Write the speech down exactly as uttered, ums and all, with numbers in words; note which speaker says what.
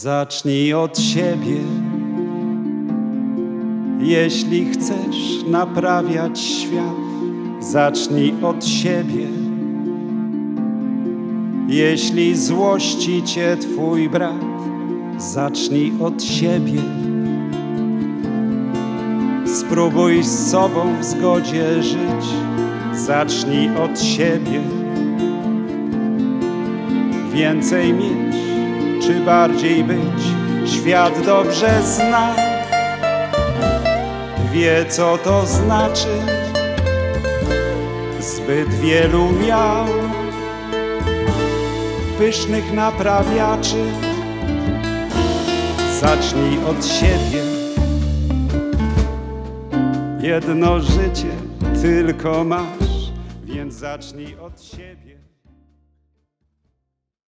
Speaker 1: Zacznij od siebie, jeśli chcesz naprawiać świat. Zacznij od siebie, jeśli złości cię twój brat. Zacznij od siebie, spróbuj z sobą w zgodzie żyć. Zacznij od siebie, więcej mieć czy bardziej być. Świat dobrze zna, wie co to znaczy. Zbyt wielu miał pysznych naprawiaczy. Zacznij od siebie, jedno życie tylko masz, więc zacznij od siebie.